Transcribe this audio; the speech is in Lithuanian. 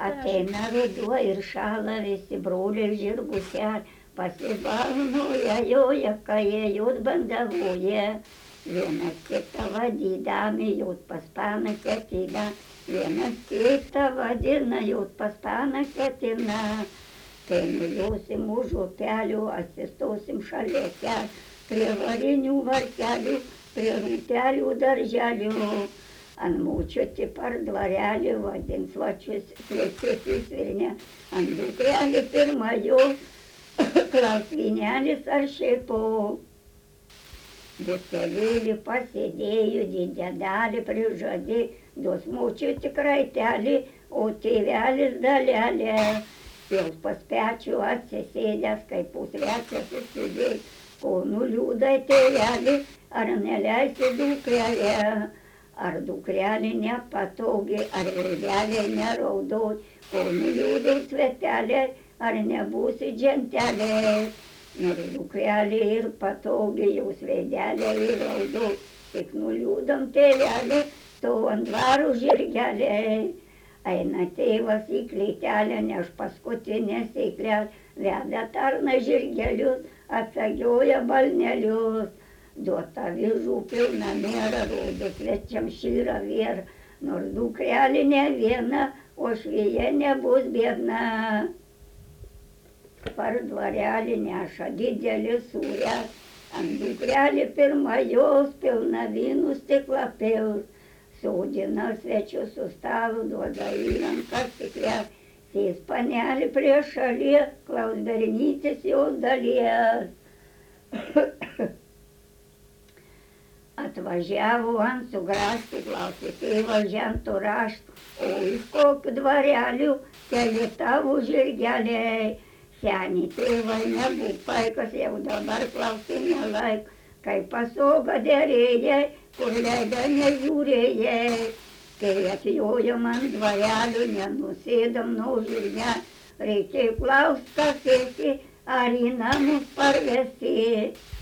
Ateina ruduo ir šąla visi broliai žirgus ar pasibalnoja joja, kai ėjot bandavoja. Vienas kitą vadydami, jot pas paną ketina, vienas kitą vadina, jot pas paną ketina. Tai nujosim už upelių, atsistosim šalia kelio, prie varinių vartelių, prie rūtelių darželių. Ant močiutė par dvarelį vadins vačius svečius Vilne, ant dukrelį pirmajos, klaus vynelis ar šiaip. Butelėlį pasėdėjo, dėdelį prižadė, duos močiutė kraitelį, o tėvelis dalelė. Pils pas pečių atsisėdęs, kaip pusvečias susidės, ko nuliūdai tėvelį, ar neleisi dukrelę. Ar dukrelė nepatogi, ar veidelė neraudoj, ko nuliūdai svetelė, ar nebūsi džentelė. Nors dukrelė ir patogi, jos veidelė ir raudoj, tik nuliūdam tėvelį, to ant dvarų žirgelė. Eina tėvas į klytelę, neš paskutinę sėklę, veda tarną žirgelius, atsagioja balnelius. Duota avižų pilna mėra, rodo svečiam šyra vyra, nors dukrelė ne viena, o švieja nebus biedna. Par dvarelį neša didelį sūrę, ant dukrelį pirmajos pilna vynų stiklą pils. Sodina svečius su stalu, duoda į rankas stiklę, sės panelį prie šalies, klaus bernytis jos dalies. Atvažiavo ant sugrąžtų, klausė tėvas žentų raštų, o iš kokių dvarelių keli tavo žirgeliai. Seniai tėvai nebūk paikas, jau dabar klausė nelaik, kaip pasoga derėjai, kur leido nežiūrėjai. Kai atjojom ant dvarelių, nenusėdam nuo žirgelio, reikėjo klaust, kas esi, ar į namus parvesti.